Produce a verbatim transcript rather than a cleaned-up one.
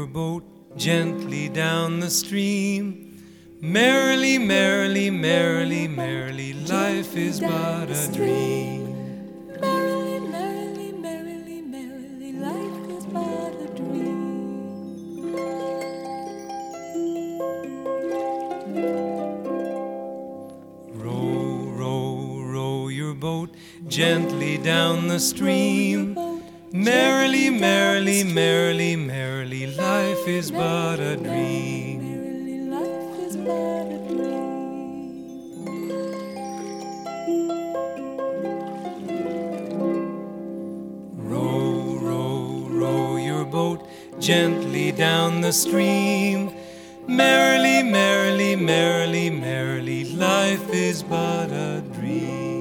your boat gently down the stream. Merrily, merrily, merrily, merrily, life is but a dream. Merrily, merrily, merrily, merrily, life is but a dream. Row, row, row your boat gently down the stream. Merrily, merrily, merrily, merrily, life is but a dream. Merrily, life is but a dream. Row, row, row your boat gently down the stream. Merrily, merrily, merrily, merrily, life is but a dream.